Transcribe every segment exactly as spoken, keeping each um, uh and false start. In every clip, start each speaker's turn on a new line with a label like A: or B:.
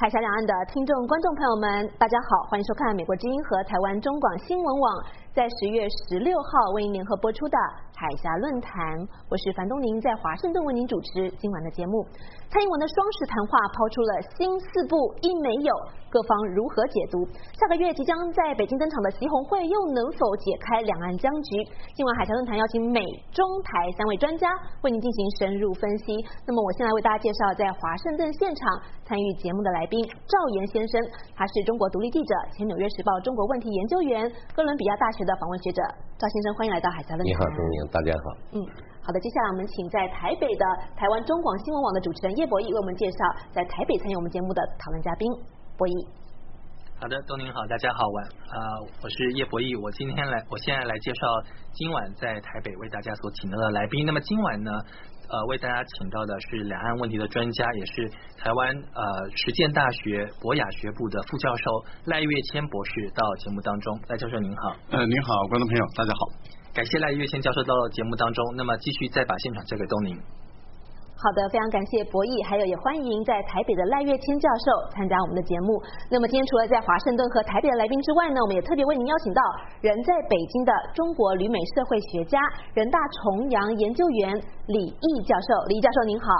A: 海峡两岸的听众、观众朋友们，大家好，欢迎收看美国之音和台湾中广新闻网在十月十六号为您联合播出的海峡论坛。我是樊东宁，在华盛顿为您主持今晚的节目。蔡英文的双十谈话抛出了新四不一没有，各方如何解读？下个月即将在北京登场的习红会又能否解开两岸僵局？今晚海峡论坛邀请美、中、台三位专家为您进行深入分析。那么我先来为大家介绍在华盛顿现场参与节目的来宾赵岩先生，他是中国独立记者、前纽约时报中国问题研究员、哥伦比亚大学的访问学者。赵先生，欢迎来到海峡论坛。
B: 你好，东宁，大家好。
A: 嗯，好的，接下来我们请在台北的台湾中广新闻网的主持人叶博弈为我们介绍在台北参与我们节目的讨论嘉宾。博弈。
C: 好的，东宁好，大家好，晚啊、呃，我是叶博弈，我今天来，我现在来介绍今晚在台北为大家所请到的来宾。那么今晚呢，呃，为大家请到的是两岸问题的专家，也是台湾呃实践大学博雅学部的副教授赖岳谦博士到节目当中。赖教授您好。
D: 呃，您好，观众朋友，大家好。
C: 感谢赖岳谦教授到节目当中，那么继续再把现场交给东宁。
A: 好的，非常感谢博弈，还有也欢迎在台北的赖岳谦教授参加我们的节目。那么今天除了在华盛顿和台北的来宾之外呢，我们也特别为您邀请到人在北京的中国旅美社会学家、人大重阳研究员李毅教授。李毅教授您好。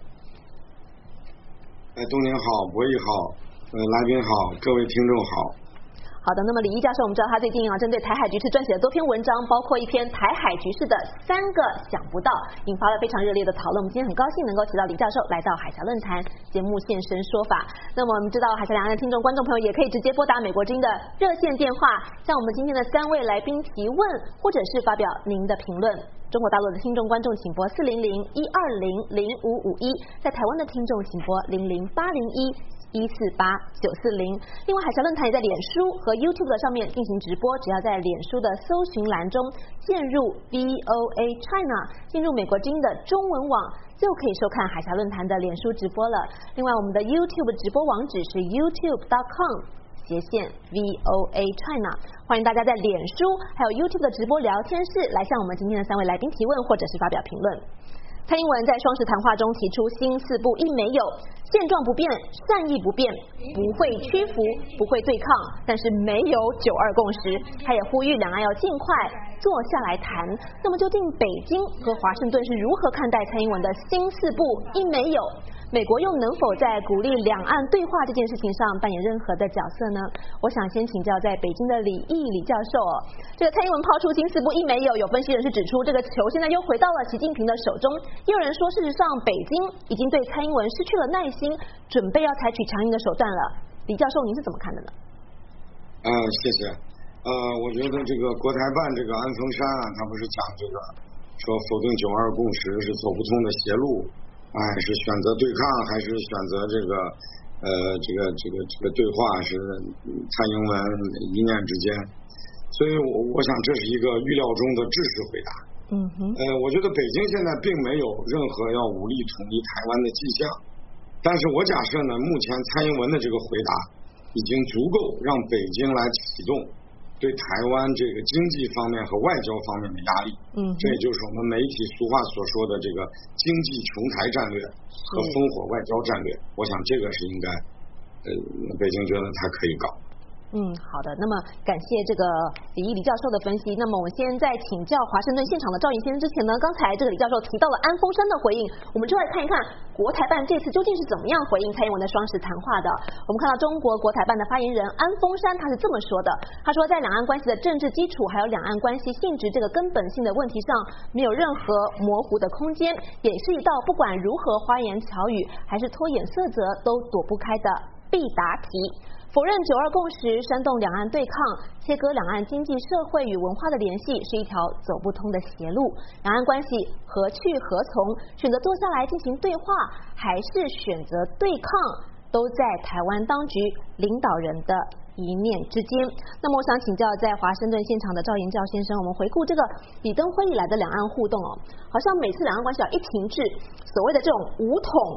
E: 哎，东宁好，博弈好，呃，来宾好，各位听众好。
A: 好的，那么李毅教授，我们知道他最近啊针对台海局势撰写了多篇文章，包括一篇台海局势的三个想不到，引发了非常热烈的讨论。我们今天很高兴能够请到李教授来到海峡论坛节目现身说法。那么我们知道海峡两岸的听众、观众朋友也可以直接拨打美国之音的热线电话，向我们今天的三位来宾提问，或者是发表您的评论。中国大陆的听众观众请拨四零零一二零零五五一，在台湾的听众请拨零零八零一一四八九四零。另外，海峡论坛也在脸书和 YouTube 的上面进行直播，只要在脸书的搜寻栏中键入 V O A China， 进入美国之音的中文网，就可以收看海峡论坛的脸书直播了。另外，我们的 YouTube 直播网址是 youtube dot com。斜线 V O A China， 欢迎大家在脸书还有 YouTube 的直播聊天室来向我们今天的三位来宾提问，或者是发表评论。蔡英文在双十谈话中提出新四不一没有，现状不变，善意不变，不会屈服，不会对抗，但是没有九二共识。他也呼吁两岸要尽快坐下来谈。那么究竟北京和华盛顿是如何看待蔡英文的新四不一没有？美国又能否在鼓励两岸对话这件事情上扮演任何的角色呢？我想先请教在北京的李毅李教授哦。这个蔡英文抛出新四不一没有，有分析人士指出，这个球现在又回到了习近平的手中。也有人说，事实上北京已经对蔡英文失去了耐心，准备要采取强硬的手段了。李教授，您是怎么看的呢？
E: 嗯、呃，谢谢。呃，我觉得这个国台办这个安峰山啊，他不是讲这个说否定九二共识是走不通的邪路。哎，是选择对抗还是选择这个呃这个这个这个对话，是蔡英文一念之间，所以我我想这是一个预料中的制式回答。
A: 嗯哼。
E: 呃，我觉得北京现在并没有任何要武力统一台湾的迹象，但是我假设呢，目前蔡英文的这个回答已经足够让北京来启动对台湾这个经济方面和外交方面的压力。
A: 嗯，
E: 这也就是我们媒体俗话所说的这个经济琼台战略和烽火外交战略。我想这个是应该，呃，北京觉得它可以搞。
A: 嗯，好的。那么感谢这个李毅李教授的分析。那么我们先在请教华盛顿现场的赵岩先生之前呢，刚才这个李教授提到了安峰山的回应，我们就来看一看国台办这次究竟是怎么样回应蔡英文的双十谈话的。我们看到中国国台办的发言人安峰山他是这么说的，他说在两岸关系的政治基础还有两岸关系性质这个根本性的问题上，没有任何模糊的空间，也是一道不管如何花言巧语还是拖眼色泽都躲不开的必答题。否认九二共识，煽动两岸对抗，切割两岸经济社会与文化的联系，是一条走不通的邪路。两岸关系何去何从？选择坐下来进行对话，还是选择对抗，都在台湾当局领导人的一念之间。那么我想请教在华盛顿现场的赵岩教先生，我们回顾这个李登辉以来的两岸互动哦，好像每次两岸关系要一停滞，所谓的这种武统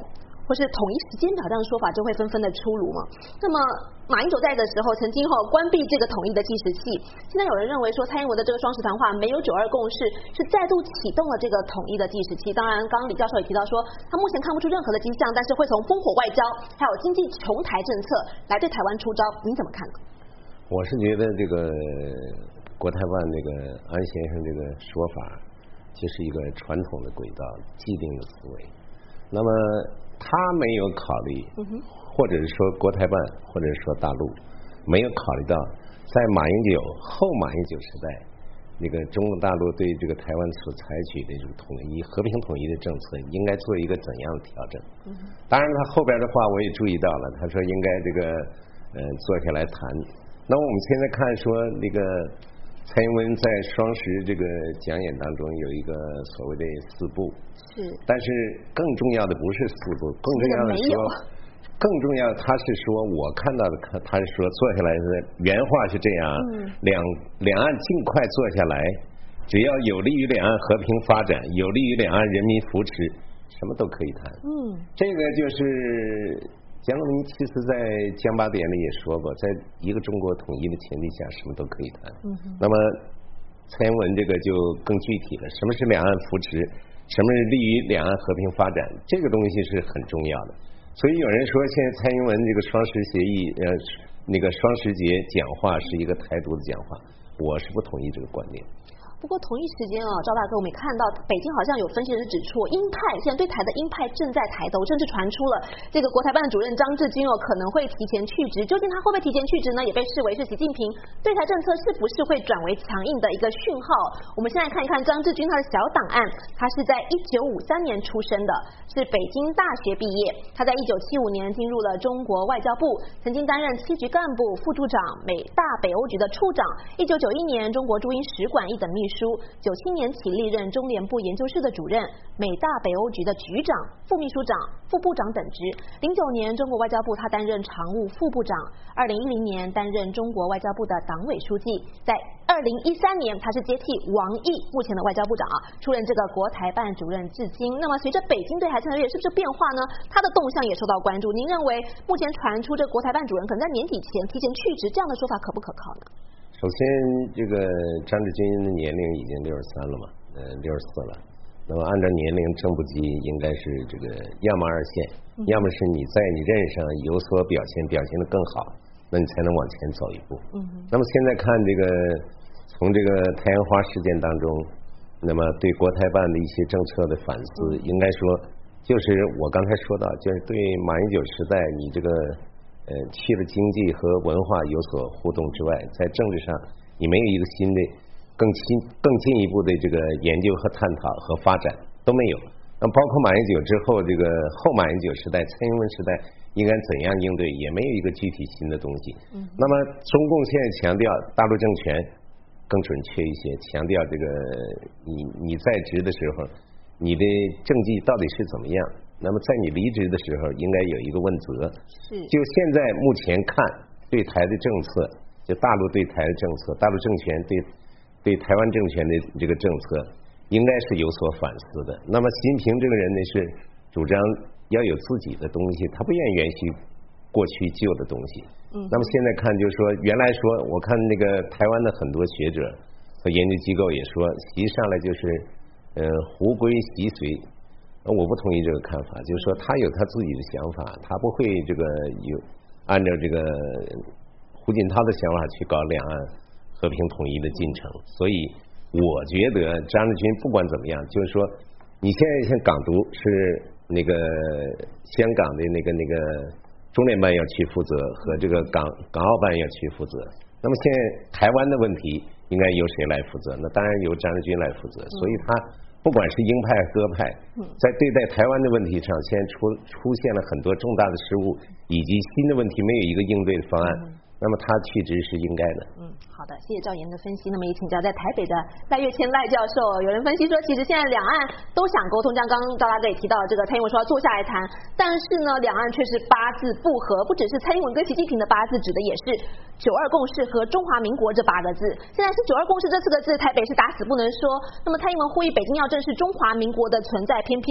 A: 或是统一时间表这样的说法就会纷纷的出炉嘛。那么马英九在的时候曾经哈关闭这个统一的计时器，现在有人认为说蔡英文的这个双十谈话没有九二共识，是再度启动了这个统一的计时器。当然，刚刚李教授也提到说，他目前看不出任何的迹象，但是会从烽火外交还有经济穷台政策来对台湾出招，您怎么看呢？
B: 我是觉得这个国台办这个安先生这个说法，就是一个传统的轨道、既定的思维。那么他没有考虑，或者是说国台办，或者是说大陆没有考虑到，在马英九后马英九时代，那个中国大陆对这个台湾所采取的这个统一、和平统一的政策，应该做一个怎样的调整？当然，他后边的话我也注意到了，他说应该这个嗯、呃、坐下来谈。那我们现在看说那个蔡英文在双十这个讲演当中有一个所谓的四不，
A: 是，
B: 但是更重要的不是四不，更重要的说，更重要的他是说，我看到的他是说坐下来的原话是这样，嗯、两两岸尽快坐下来，只要有利于两岸和平发展，有利于两岸人民扶持，什么都可以谈。嗯，这个就是江泽民其实在江八典里也说过，在一个中国统一的前提下，什么都可以谈。嗯，那么蔡英文这个就更具体了，什么是两岸扶持，什么是利于两岸和平发展，这个东西是很重要的。所以有人说，现在蔡英文这个双十协议，呃，那个双十节讲话是一个台独的讲话，我是不同意这个观点。
A: 不过同一时间啊，赵大哥，我们也看到北京好像有分析人士指出，鹰派现在对台的鹰派正在抬头，甚至传出了这个国台办的主任张志军哦可能会提前去职。究竟他会不会提前去职呢？也被视为是习近平对台政策是不是会转为强硬的一个讯号。我们先来看一看张志军他的小档案，他是在一九五三年出生的，是北京大学毕业。他在一九七五年进入了中国外交部，曾经担任七局干部、副处长、美大北欧局的处长。一九九一年中国驻英使馆一等秘书，九七年起历任中联部研究室的主任、美大北欧局的局长、副秘书长、副部长等职。零九年中国外交部他担任常务副部长，二零一零年担任中国外交部的党委书记，在二零一三年他是接替王毅目前的外交部长啊，出任这个国台办主任至今。那么随着北京对台策略是不是变化呢？他的动向也受到关注。您认为目前传出这个国台办主任可能在年底前提前去职这样的说法可不可靠呢？
B: 首先，这个张志军的年龄已经六十三了嘛，呃，六十四了。那么按照年龄正部级，应该是这个要么二线，嗯、要么是你在你任上有所表现，表现得更好，那你才能往前走一步。嗯。那么现在看这个，从这个太阳花事件当中，那么对国台办的一些政策的反思，嗯、应该说就是我刚才说到，就是对马英九时代你这个。呃，去了经济和文化有所互动之外，在政治上你没有一个新的、更新、更进一步的这个研究和探讨和发展都没有。那包括马英九之后，这个后马英九时代、蔡英文时代应该怎样应对，也没有一个具体新的东西。嗯。那么中共现在强调大陆政权更准确一些，强调这个你你在职的时候，你的政绩到底是怎么样？那么在你离职的时候，应该有一个问责。是。就现在目前看，对台的政策，就大陆对台的政策，大陆政权对对台湾政权的这个政策，应该是有所反思的。那么习近平这个人呢，是主张要有自己的东西，他不愿意延续过去旧的东西。嗯。那么现在看，就是说，原来说，我看那个台湾的很多学者和研究机构也说，习上来就是呃胡规习随。我不同意这个看法，就是说他有他自己的想法，他不会这个有按照这个胡锦涛的想法去搞两岸和平统一的进程。所以我觉得张志军不管怎么样，就是说你现在像港独是那个香港的那个那个中联办要去负责，和这个港港澳办要去负责。那么现在台湾的问题应该由谁来负责？那当然由张志军来负责。所以他。不管是鹰派鸽派，在对待台湾的问题上，现在出出现了很多重大的失误，以及新的问题没有一个应对的方案。嗯、那么他去职是应该的。嗯，
A: 好的，谢谢赵岩的分析。那么也请教在台北的赖岳谦赖教授，有人分析说，其实现在两岸都想沟通，像刚刚赵大哥也提到这个蔡英文说要坐下来谈，但是呢，两岸却是八字不合，不只是蔡英文跟习近平的八字，指的也是九二共识和中华民国这八个字。现在是九二共识这四个字，台北是打死不能说。那么蔡英文呼吁北京要正视中华民国的存在，偏偏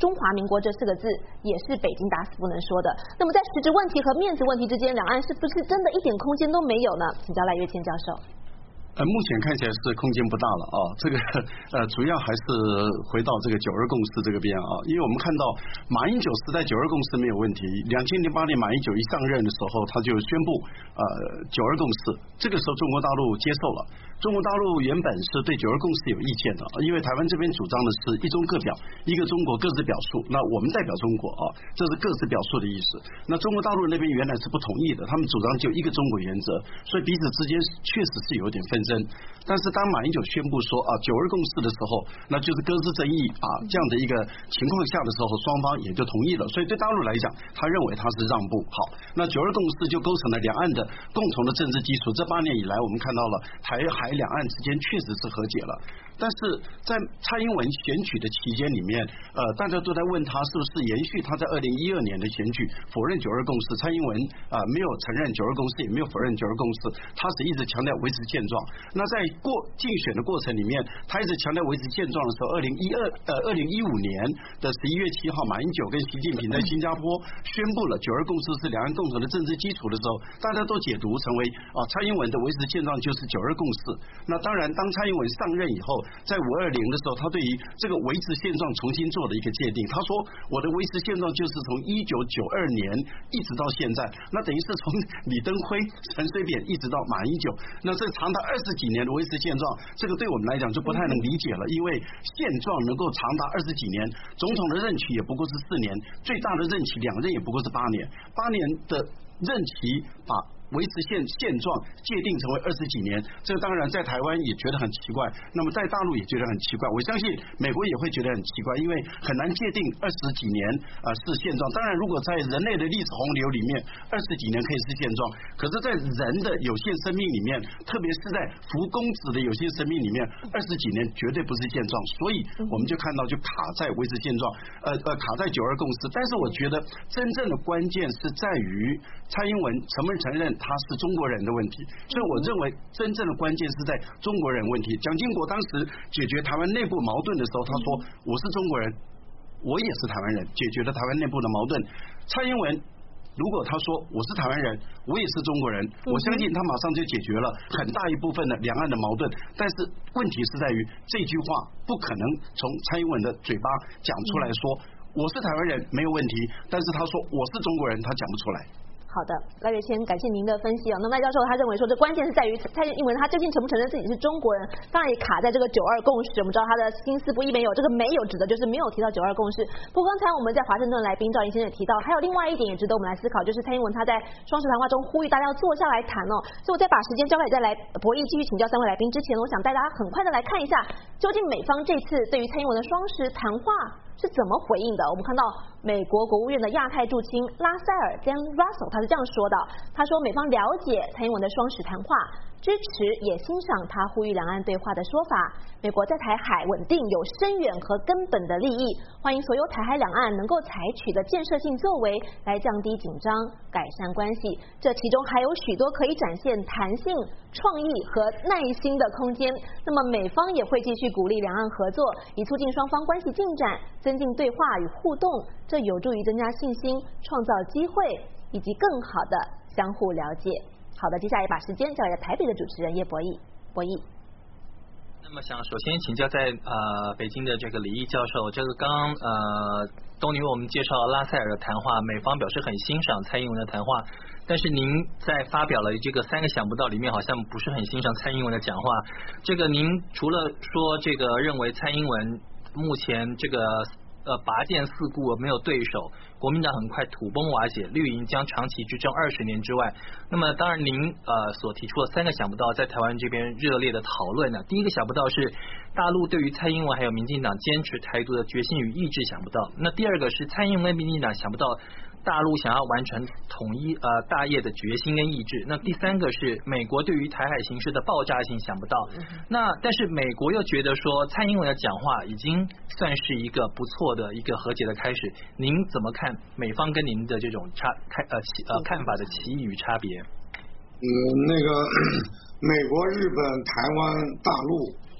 A: 中华民国这四个字也是北京打死不能说的。那么在实质问题和面子问题之间，两岸是不是真的一点空间都没有呢？请教赖岳谦教授。
D: 呃，目前看起来是空间不大了啊。这个呃，主要还是回到这个九二共识这个边啊，因为我们看到马英九时代九二共识没有问题，两千零八年马英九一上任的时候，他就宣布呃九二共识，这个时候中国大陆接受了。中国大陆原本是对九二共识有意见的，因为台湾这边主张的是一中各表，一个中国各自表述，那我们代表中国啊，这是各自表述的意思。那中国大陆那边原来是不同意的，他们主张就一个中国原则，所以彼此之间确实是有点纷争。但是当马英九宣布说啊九二共识的时候，那就是各自争议啊这样的一个情况下的时候，双方也就同意了。所以对大陆来讲，他认为他是让步。好，那九二共识就构成了两岸的共同的政治基础。这八年以来，我们看到了台海两岸之间确实是和解了。但是在蔡英文选举的期间里面，呃，大家都在问他是不是延续他在二零一二年的选举否认九二共识。蔡英文啊、呃、没有承认九二共识，也没有否认九二共识，他是一直强调维持现状。那在过竞选的过程里面，他一直强调维持现状的时候，二零一二呃二零一五年的十一月七号，马英九跟习近平在新加坡宣布了九二共识是两岸共同的政治基础的时候，大家都解读成为啊、呃、蔡英文的维持现状就是九二共识。那当然，当蔡英文上任以后，在五二零的时候，他对于这个维持现状重新做了一个界定。他说，我的维持现状就是从一九九二年一直到现在，那等于是从李登辉、陈水扁一直到马英九，那这长达二十几年的维持现状，这个对我们来讲就不太能理解了。因为现状能够长达二十几年，总统的任期也不过是四年，最大的任期两任也不过是八年，八年的任期把维持现现状界定成为二十几年，这个当然在台湾也觉得很奇怪，那么在大陆也觉得很奇怪，我相信美国也会觉得很奇怪，因为很难界定二十几年啊、呃、是现状。当然，如果在人类的历史洪流里面，二十几年可以是现状，可是在人的有限生命里面，特别是在福公子的有限生命里面，二十几年绝对不是现状，所以我们就看到就卡在维持现状，呃呃卡在九二共识。但是我觉得真正的关键是在于蔡英文承不承认他是中国人的问题，所以我认为真正的关键是在中国人问题。蒋经国当时解决台湾内部矛盾的时候，他说我是中国人，我也是台湾人，解决了台湾内部的矛盾。蔡英文如果他说我是台湾人，我也是中国人，我相信他马上就解决了很大一部分的两岸的矛盾。但是问题是在于这句话不可能从蔡英文的嘴巴讲出来说我是台湾人没有问题，但是他说我是中国人，他讲不出来。
A: 好的，赖岳谦，感谢您的分析哦。那赖教授他认为说，这关键是在于蔡英文他究竟承不承认自己是中国人，当然也卡在这个九二共识。我们知道他的心思不一没有，这个没有指的就是没有提到九二共识。不过刚才我们在华盛顿来宾赵寅先生也提到，还有另外一点也值得我们来思考，就是蔡英文他在双十谈话中呼吁大家要坐下来谈哦。所以我再把时间交给再来博弈继续请教三位来宾之前，我想带大家很快的来看一下，究竟美方这次对于蔡英文的双十谈话是怎么回应的？我们看到美国国务院的亚太驻青拉塞尔 Dan Russell 他是这样说的，他说美方了解蔡英文的双十谈话，支持也欣赏他呼吁两岸对话的说法。美国在台海稳定有深远和根本的利益，欢迎所有台海两岸能够采取的建设性作为来降低紧张、改善关系。这其中还有许多可以展现弹性、创意和耐心的空间。那么美方也会继续鼓励两岸合作，以促进双方关系进展，增进对话与互动，这有助于增加信心、创造机会以及更好的相互了解。好的，接下来把时间交给台北的主持人叶博弈。博弈。
C: 那么想首先请教在呃北京的这个李毅教授，这个刚呃东尼为我们介绍拉塞尔的谈话，美方表示很欣赏蔡英文的谈话，但是您在发表了这个三个想不到里面好像不是很欣赏蔡英文的讲话。这个您除了说这个认为蔡英文目前这个呃拔剑四顾没有对手，国民党很快土崩瓦解，绿营将长期执政二十年之外。那么当然您呃所提出的三个想不到在台湾这边热烈的讨论呢，第一个想不到是大陆对于蔡英文还有民进党坚持台独的决心与意志想不到，那第二个是蔡英文跟民进党想不到大陆想要完成统一呃大业的决心跟意志，那第三个是美国对于台海形势的爆炸性想不到。那但是美国又觉得说蔡英文的讲话已经算是一个不错的一个和解的开始，您怎么看美方跟您的这种差开呃呃看法的歧义与差别？
E: 嗯，那个美国、日本、台湾、大陆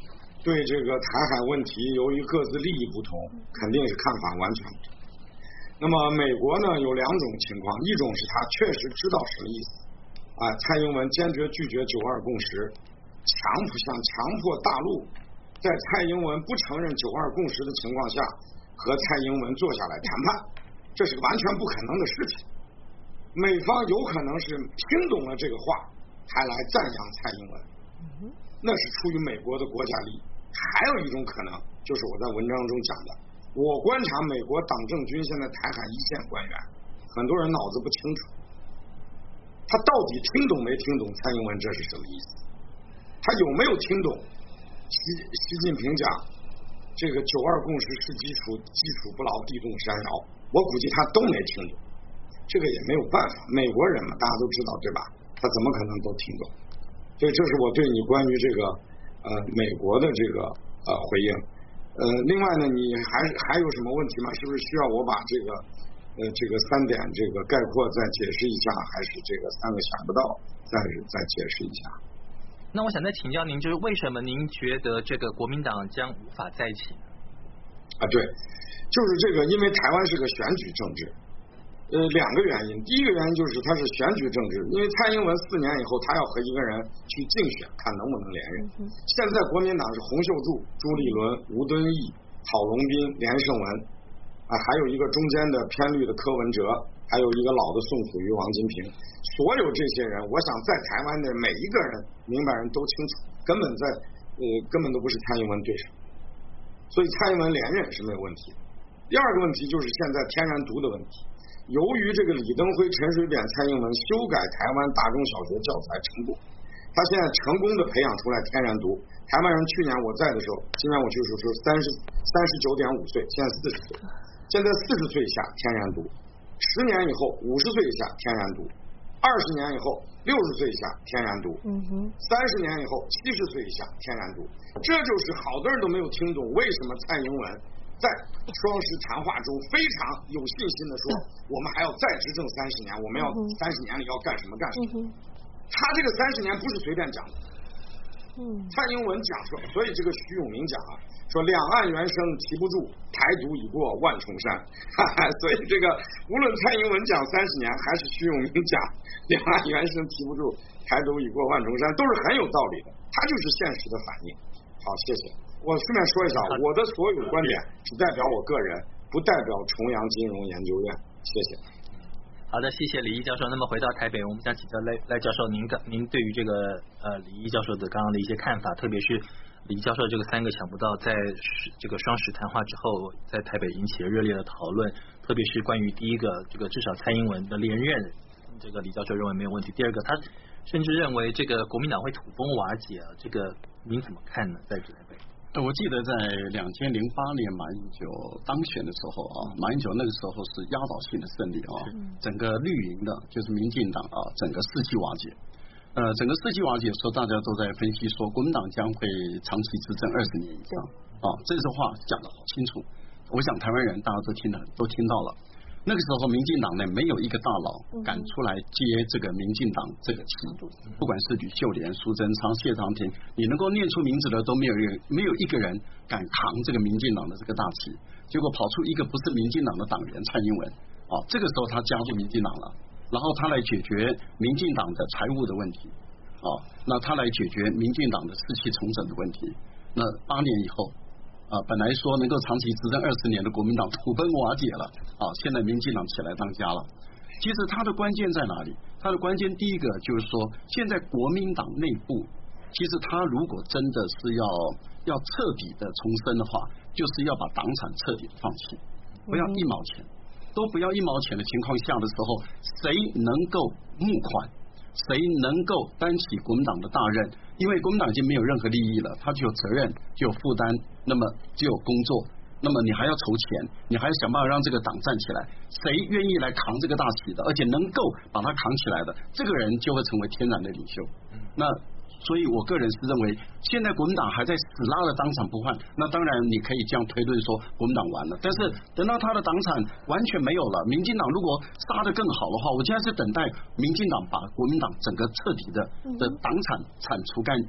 E: 对这个台海问题，由于各自利益不同，肯定是看法完全不同。那么美国呢有两种情况，一种是他确实知道什么意思啊，蔡英文坚决拒绝九二共识，强迫想强迫大陆在蔡英文不承认九二共识的情况下和蔡英文坐下来谈判，这是个完全不可能的事情。美方有可能是听懂了这个话还来赞扬蔡英文，那是出于美国的国家利益。还有一种可能就是我在文章中讲的，我观察美国党政军现在台海一线官员，很多人脑子不清楚，他到底听懂没听懂蔡英文这是什么意思，他有没有听懂习习近平讲这个九二共识是基础，基础不牢，地动山摇，我估计他都没听懂。这个也没有办法，美国人嘛，大家都知道对吧，他怎么可能都听懂。所以这是我对你关于这个呃美国的这个呃回应。呃另外呢，你还还有什么问题吗？是不是需要我把这个呃这个三点这个概括再解释一下，还是这个三个想不到再再解释一下？
C: 那我想再请教您，就是为什么您觉得这个国民党将无法再起呢？
E: 啊，对，就是这个，因为台湾是个选举政治。呃，两个原因，第一个原因就是它是选举政治，因为蔡英文四年以后，他要和一个人去竞选，看能不能连任。嗯、现在国民党是洪秀柱、朱立伦、吴敦义、郝龙斌、连胜文，啊，还有一个中间的偏绿的柯文哲，还有一个老的宋楚瑜、王金平，所有这些人，我想在台湾的每一个人明白人都清楚，根本在呃根本都不是蔡英文对手，所以蔡英文连任是没有问题。第二个问题就是现在天然毒的问题。由于这个李登辉、陈水扁、蔡英文修改台湾大中小学教材成功，他现在成功的培养出来天然毒。台湾人去年我在的时候，今年我去的时候说三十三十九点五岁，现在四十岁，现在四十岁以下天然毒，十年以后五十岁以下天然毒，二十年以后六十岁以下天然毒，嗯哼，三十年以后七十岁以下天然毒。这就是好多人都没有听懂为什么蔡英文在双十谈话中非常有信心的说，我们还要再执政三十年，我们要三十年里要干什么干什么。他这个三十年不是随便讲的。蔡英文讲说，所以这个徐永明讲啊，说两岸猿声啼不住，台独已过万重山。哈哈，所以这个无论蔡英文讲三十年，还是徐永明讲两岸猿声啼不住，台独已过万重山，都是很有道理的。他就是现实的反应。好，谢谢。我顺便说一下，我的所有观点只代表我个人，不代表重阳金融研究院。谢谢。
C: 好的，谢谢李毅教授。那么回到台北，我们想请教赖赖教授，您您对于这个呃李毅教授的刚刚的一些看法，特别是李毅教授这个三个想不到，在这个双十谈话之后，在台北引起了热烈的讨论，特别是关于第一个这个至少蔡英文的连任，这个李教授认为没有问题。第二个，他甚至认为这个国民党会土崩瓦解，这个您怎么看呢？在台北？
D: 我记得在两千零八年马英九当选的时候啊，马英九那个时候是压倒性的胜利啊，整个绿营的就是民进党啊，整个士气瓦解。呃，整个士气瓦解的时候，大家都在分析说，国民党将会长期执政二十年以上啊，这个话讲得好清楚。我想台湾人大家都听了，都听到了。那个时候，民进党呢没有一个大佬敢出来接这个民进党这个旗，不管是吕秀莲、苏贞昌、谢长廷，你能够念出名字的都没有人，没有一个人敢扛这个民进党的这个大旗。结果跑出一个不是民进党的党员蔡英文，啊，这个时候他加入民进党了，然后他来解决民进党的财务的问题，啊，那他来解决民进党的士气重整的问题。那八年以后。啊，本来说能够长期执政二十年的国民党土崩瓦解了啊！现在民进党起来当家了。其实它的关键在哪里？它的关键第一个就是说，现在国民党内部，其实他如果真的是要要彻底的重生的话，就是要把党产彻底的放弃，不要一毛钱，都不要一毛钱的情况下的时候，谁能够募款？谁能够担起国民党的大任？因为国民党已经没有任何利益了，他就有责任，就有负担，那么就有工作，那么你还要筹钱，你还要想办法让这个党站起来。谁愿意来扛这个大旗的，而且能够把它扛起来的，这个人就会成为天然的领袖。那所以我个人是认为，现在国民党还在死拉的党产不换，那当然你可以这样推论说国民党完了。但是等到他的党产完全没有了，民进党如果杀得更好的话，我现在是等待民进党把国民党整个彻底的的党产铲除干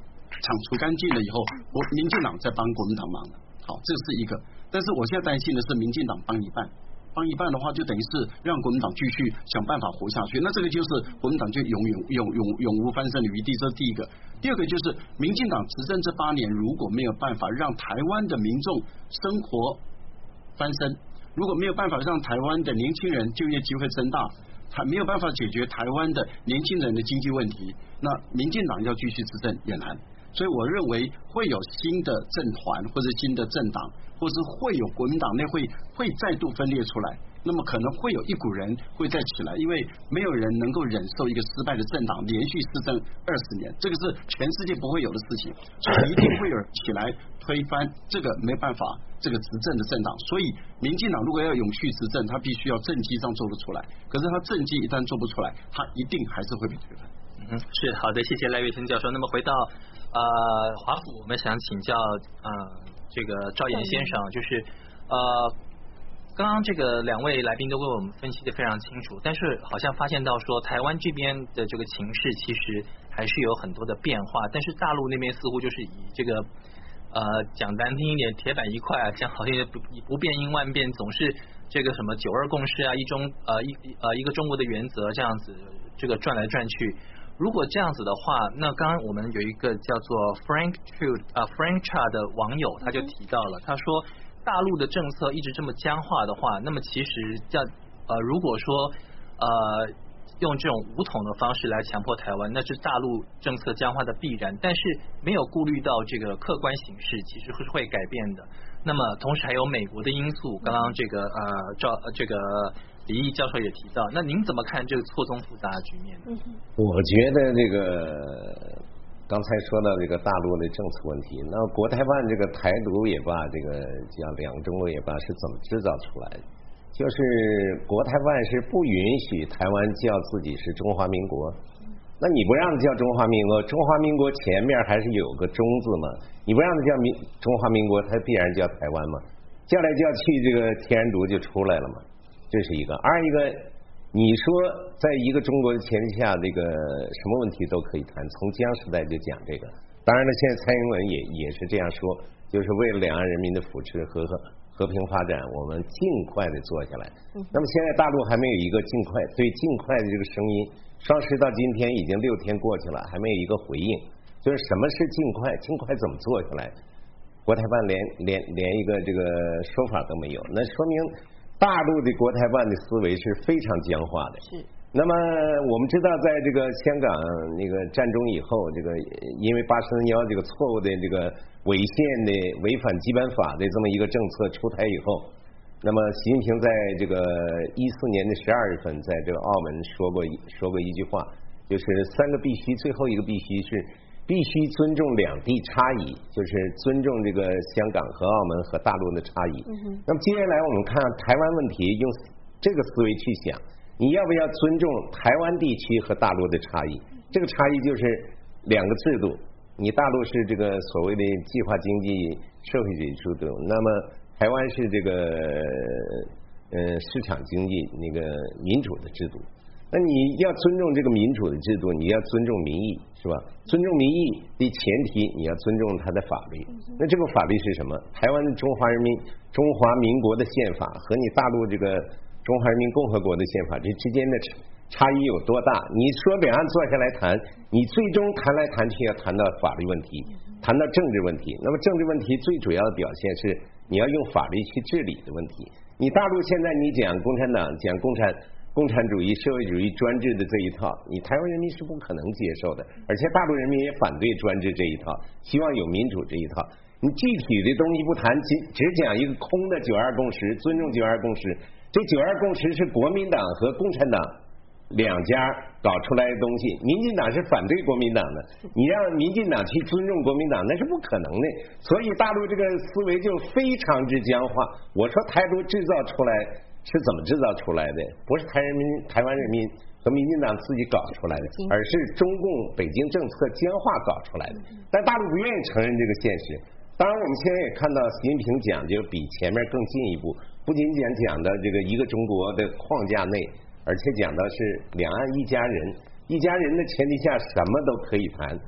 D: 场除干净了以后，我民进党在帮国民党忙了。好，这是一个。但是我现在担心的是，民进党帮一半。帮一半的话，就等于是让国民党继续想办法活下去，那这个就是国民党就永远永永永无翻身的余地，这是第一个。第二个就是民进党执政这八年，如果没有办法让台湾的民众生活翻身，如果没有办法让台湾的年轻人就业机会增大，还没有办法解决台湾的年轻人的经济问题，那民进党要继续执政也难。所以我认为会有新的政团或者新的政党，或是会有国民党内会会再度分裂出来，那么可能会有一股人会再起来，因为没有人能够忍受一个失败的政党连续施政二十年，这个是全世界不会有的事情，所以一定会有人起来推翻这个没办法这个执政的政党。所以民进党如果要永续执政，他必须要政绩上做得出来，可是他政绩一旦做不出来，他一定还是会被推翻。
C: 嗯，是好的，谢谢赖岳先教授。那么回到呃华府，我们想请教呃这个赵岩先生，就是呃刚刚这个两位来宾都为我们分析的非常清楚，但是好像发现到说台湾这边的这个情势其实还是有很多的变化，但是大陆那边似乎就是以这个呃讲难听一点铁板一块啊，讲好听点不不变应万变，总是这个什么九二共识啊，一中呃一呃一个中国的原则这样子这个转来转去。如果这样子的话，那刚刚我们有一个叫做 Frank Chu 呃 Frank Cha 的网友他就提到了，他说大陆的政策一直这么僵化的话，那么其实叫呃如果说呃用这种武统的方式来强迫台湾，那是大陆政策僵化的必然，但是没有顾虑到这个客观形势其实是会改变的。那么同时还有美国的因素，刚刚这个呃赵这个李毅教授也提到，那您怎么看这个错综复杂的局面呢？
B: 我觉得这个刚才说到这个大陆的政策问题，那国台办这个台独也罢，这个叫两个中国也罢，是怎么制造出来的？就是国台办是不允许台湾叫自己是中华民国，那你不让它叫中华民国，中华民国前面还是有个中字嘛，你不让它叫民中华民国，它必然叫台湾嘛，叫来叫去这个天然独就出来了嘛，这是一个。二一个，你说在一个中国的前提下，这个什么问题都可以谈，从江时代就讲这个。当然了，现在蔡英文也也是这样说，就是为了两岸人民的扶持和和平发展，我们尽快的做下来。那么现在大陆还没有一个尽快对尽快的这个声音，双十到今天已经六天过去了，还没有一个回应。就是什么是尽快，尽快怎么做下来？国台办连连连一个这个说法都没有，那说明大陆的国台办的思维是非常僵化的。是。那么我们知道，在这个香港那个战中以后，这个因为八三幺这个错误的这个违宪的违反基本法的这么一个政策出台以后，那么习近平在这个一四年的十二月份，在这个澳门说过说过一句话，就是三个必须，最后一个必须是必须尊重两地差异，就是尊重这个香港和澳门和大陆的差异。嗯、那么接下来我们看台湾问题，用这个思维去想。你要不要尊重台湾地区和大陆的差异？这个差异就是两个制度，你大陆是这个所谓的计划经济社会主义制度，那么台湾是这个呃市场经济那个民主的制度。那你要尊重这个民主的制度，你要尊重民意，是吧？尊重民意的前提，你要尊重它的法律。那这个法律是什么？台湾的中华人民中华民国的宪法和你大陆这个中华人民共和国的宪法这之间的差异有多大？你说两岸坐下来谈，你最终谈来谈去要谈到法律问题，谈到政治问题。那么政治问题最主要的表现是你要用法律去治理的问题。你大陆现在你讲共产党，讲共产共产主义、社会主义专制的这一套，你台湾人民是不可能接受的，而且大陆人民也反对专制这一套，希望有民主这一套。你具体的东西不谈，只只讲一个空的九二共识，尊重九二共识。这九二共识是国民党和共产党两家搞出来的东西，民进党是反对国民党的，你让民进党去尊重国民党那是不可能的，所以大陆这个思维就非常之僵化。我说台独制造出来是怎么制造出来的？不是台人民、台湾人民和民进党自己搞出来的，而是中共北京政策僵化搞出来的。但大陆不愿意承认这个现实。当然，我们现在也看到习近平讲就比前面更进一步，不仅讲讲的这个一个中国的框架内，而且讲的是两岸一家人，一家人的前提下什么都可以谈。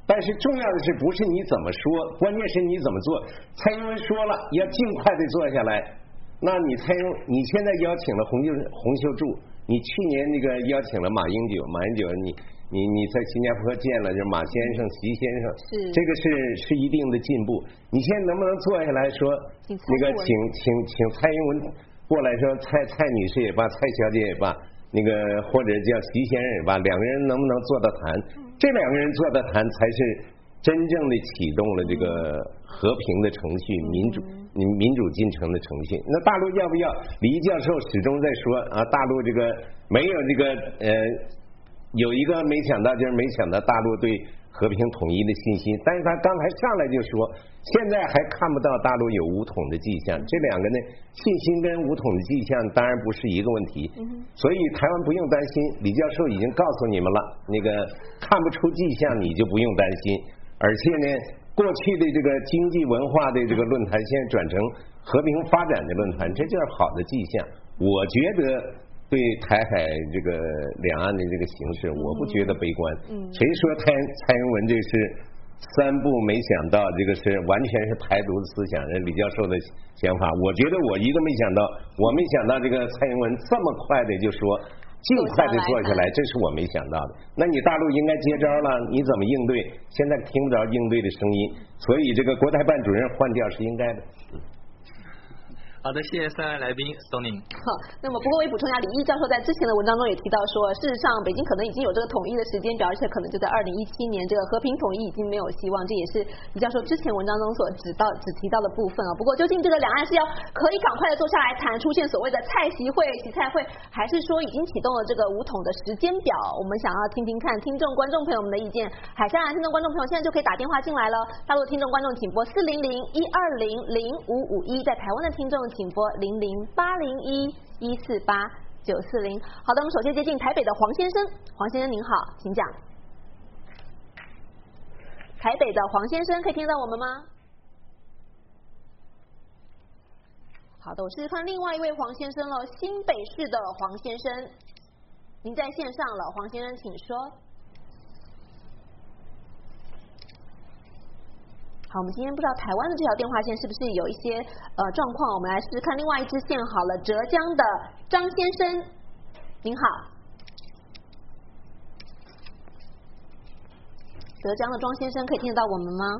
B: 但是重要的是不是你怎么说，关键是你怎么做。蔡英文说了要尽快的做下来，那你蔡英你现在邀请了洪秀洪秀柱，你去年那个邀请了马英九，马英九你你你在新加坡见了就是马先生、习先生，
A: 是
B: 这个是是一定的进步。你现在能不能坐下来说那个请请请蔡英文过来说，蔡蔡女士也罢，蔡小姐也罢，那个或者叫习先生也罢，两个人能不能坐到谈？这两个人坐到谈才是真正的启动了这个和平的程序，民主民主进程的程序。那大陆要不要？李教授始终在说啊，大陆这个没有这个呃。有一个没想到，就是没想到大陆对和平统一的信心，但是他刚才上来就说，现在还看不到大陆有武统的迹象。这两个呢，信心跟武统的迹象当然不是一个问题，所以台湾不用担心。李教授已经告诉你们了，那个看不出迹象你就不用担心。而且呢，过去的这个经济文化的这个论坛，现在转成和平发展的论坛，这就是好的迹象。我觉得。对台海这个两岸的这个形势，我不觉得悲观。嗯，谁说蔡蔡英文这是三步没想到，这个是完全是台独的思想？人李教授的想法，我觉得我一个没想到，我没想到这个蔡英文这么快的就说尽快的做下来，这是我没想到的。那你大陆应该接招了，你怎么应对？现在听不着应对的声音，所以这个国台办主任换掉是应该的。
C: 好的，谢谢三位来宾，董宁。
A: 好，那么不过我也补充一下，李毅教授在之前的文章中也提到说，事实上北京可能已经有这个统一的时间表，而且可能就在二零一七年，这个和平统一已经没有希望，这也是李教授之前文章中所指到只提到的部分啊。不过究竟这个两岸是要可以赶快的坐下来谈，出现所谓的蔡习会、习蔡会，还是说已经启动了这个武统的时间表？我们想要听听看听众观众朋友们的意见。海峡听众观众朋友现在就可以打电话进来了，大陆听众观众请拨四零零一二零零五五一，在台湾的听众请拨零零八零一一四八九四零。好的，我们首先接近台北的黄先生，黄先生您好，请讲。台北的黄先生可以听到我们吗？好的，我试试看另外一位黄先生了，新北市的黄先生，您在线上了，黄先生请说。好，我们今天不知道台湾的这条电话线是不是有一些呃状况，我们来试试看另外一支线好了。浙江的张先生，您好。浙江的庄先生可以听得到我们吗？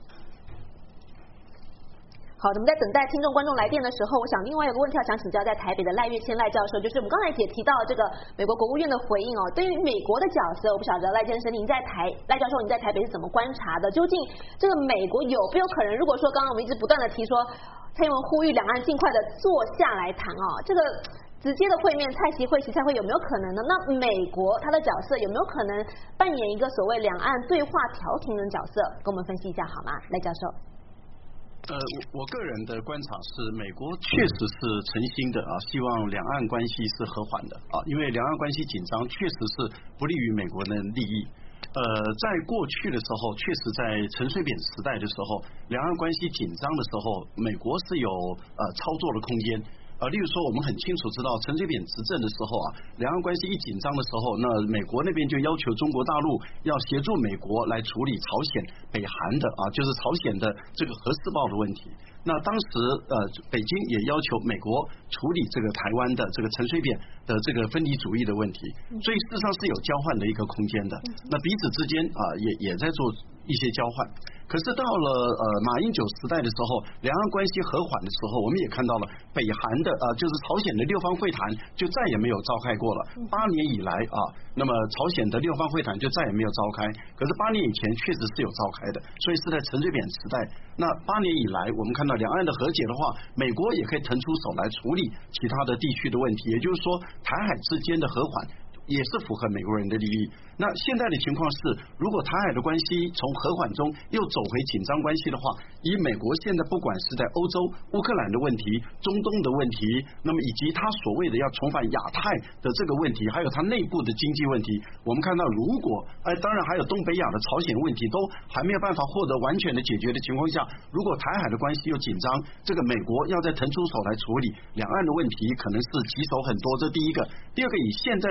A: 好，我们在等待听众观众来电的时候，我想另外有个问题要想请教在台北的赖月谦赖教授，就是我们刚才也提到这个美国国务院的回应哦，对于美国的角色，我不晓得赖先生您在台赖教授您在台北是怎么观察的？究竟这个美国有没有可能？如果说刚刚我们一直不断的提说蔡英文呼吁两岸尽快的坐下来谈哦，这个直接的会面蔡习会、习蔡会有没有可能呢？那美国它的角色有没有可能扮演一个所谓两岸对话调停的角色？跟我们分析一下好吗，赖教授？
D: 呃，我我个人的观察是，美国确实是诚心的啊，希望两岸关系是和缓的啊，因为两岸关系紧张确实是不利于美国的利益。呃，在过去的时候，确实在陈水扁时代的时候，两岸关系紧张的时候，美国是有呃操作的空间。呃，例如说，我们很清楚知道，陈水扁执政的时候啊，两岸关系一紧张的时候，那美国那边就要求中国大陆要协助美国来处理朝鲜、北韩的啊，就是朝鲜的这个核试爆的问题。那当时呃，北京也要求美国处理这个台湾的这个陈水扁的这个分离主义的问题，所以事实上是有交换的一个空间的。那彼此之间啊，也也在做一些交换。可是到了呃马英九时代的时候，两岸关系和缓的时候，我们也看到了北韩的啊、呃，就是朝鲜的六方会谈就再也没有召开过了。八年以来啊，那么朝鲜的六方会谈就再也没有召开。可是八年以前确实是有召开的，所以是在陈水扁时代。那八年以来，我们看到两岸的和解的话，美国也可以腾出手来处理其他的地区的问题，也就是说，台海之间的和缓也是符合美国人的利益。那现在的情况是，如果台海的关系从和缓中又走回紧张关系的话，以美国现在不管是在欧洲乌克兰的问题、中东的问题，那么以及他所谓的要重返亚太的这个问题，还有他内部的经济问题，我们看到如果哎，当然还有东北亚的朝鲜问题都还没有办法获得完全的解决的情况下，如果台海的关系又紧张，这个美国要再腾出手来处理两岸的问题，可能是棘手很多。这第一个。第二个，以现在的中国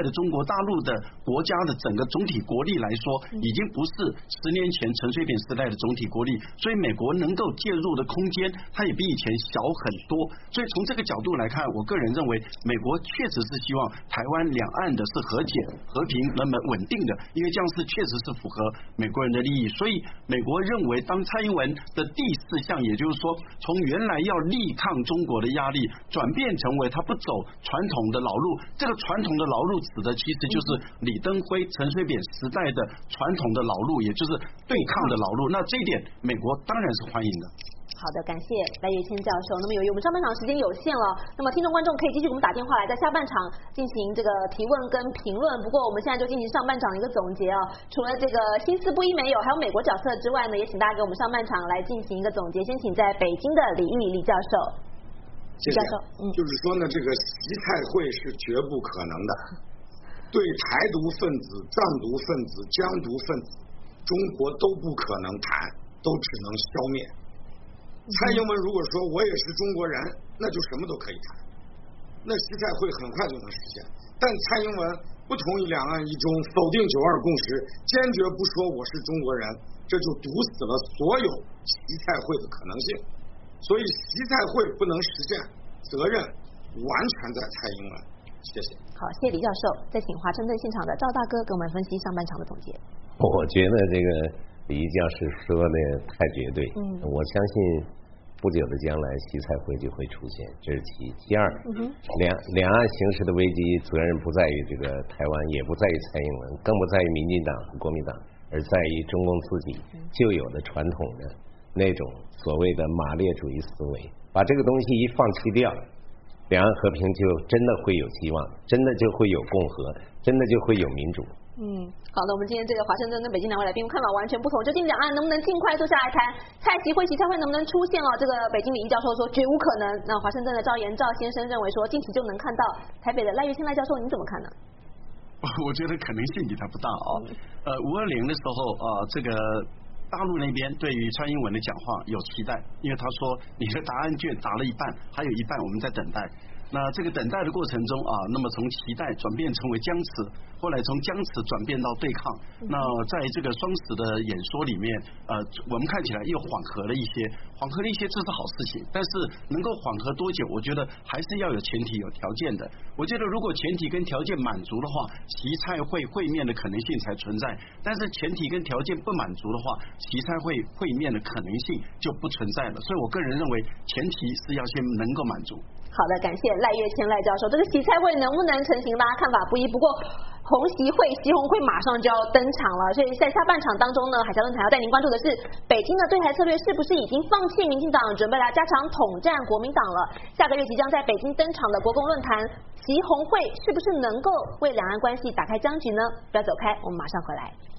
D: 大陆的国家的整个总体国力来说，已经不是十年前陈水扁时代的总体国力，所以美国能够介入的空间，它也比以前小很多。所以从这个角度来看，我个人认为，美国确实是希望台湾两岸的是和解、和平、那么稳定的，因为这样是确实是符合美国人的利益。所以美国认为，当蔡英文的第四项，也就是说，从原来要力抗中国的压力，转变成为他不走传统的老路。这个传统的老路指的其实就是李登辉、陈水扁时代的传统的老路，也就是对抗的老路。那这一点，美国当然是欢迎的。
A: 好的，感谢赖岳谦教授。那么由于我们上半场时间有限了，那么听众观众可以继续给我们打电话来，在下半场进行这个提问跟评论。不过我们现在就进行上半场的一个总结啊。除了这个新思不一没有，还有美国角色之外呢，也请大家给我们上半场来进行一个总结。先请在北京的李毅李教授。
E: 谢谢。嗯，就是说呢，这个习菜会是绝不可能的。对台独分子、藏独分子、疆独分子，中国都不可能谈，都只能消灭。蔡英文如果说我也是中国人，那就什么都可以谈，那习菜会很快就能实现。但蔡英文不同意两岸一中，否定九二共识，坚决不说我是中国人，这就堵死了所有习菜会的可能性。所以习菜会不能实现，责任完全在蔡英文。谢谢。
A: 好，谢谢李教授。再请华盛顿现场的赵大哥给我们分析上半场的总结。
B: 我觉得这个李教授说的太绝对，嗯，我相信不久的将来习菜会就会出现，这是其一。其二，嗯、两两岸形势的危机责任不在于这个台湾，也不在于蔡英文，更不在于民进党和国民党，而在于中共自己旧有的传统的那种所谓的马列主义思维。把这个东西一放弃掉，两岸和平就真的会有希望，真的就会有共和，真的就会有民主。
A: 嗯，好的，我们今天这个华盛顿跟北京两位来宾看法完全不同，究竟两岸能不能尽快坐下来谈？蔡习会、习菜会能不能出现了？这个北京李毅教授说绝无可能。那华盛顿的赵延赵先生认为说近期就能看到。台北的赖岳谦赖教授，你怎么看呢？
D: 我觉得可能性比他不大啊。呃，五二零的时候啊、呃，这个大陆那边对于蔡英文的讲话有期待，因为他说你的答案卷答了一半，还有一半我们在等待。那这个等待的过程中啊，那么从期待转变成为僵持，后来从僵持转变到对抗。那在这个双十的演说里面，呃，我们看起来又缓和了一些，缓和了一些，这是好事情。但是能够缓和多久，我觉得还是要有前提、有条件的。我觉得如果前提跟条件满足的话，习菜会会面的可能性才存在。但是前提跟条件不满足的话，习菜会会面的可能性就不存在了。所以我个人认为，前提是要先能够满足。
A: 好的，感谢赖岳谦赖教授。这个习菜会能不能成型，大家看法不一。不过红习会、习红会马上就要登场了，所以在下半场当中呢，海峡论坛要带您关注的是北京的对台策略是不是已经放弃民进党，准备来加强统战国民党了。下个月即将在北京登场的国共论坛，习红会是不是能够为两岸关系打开僵局呢？不要走开，我们马上回来。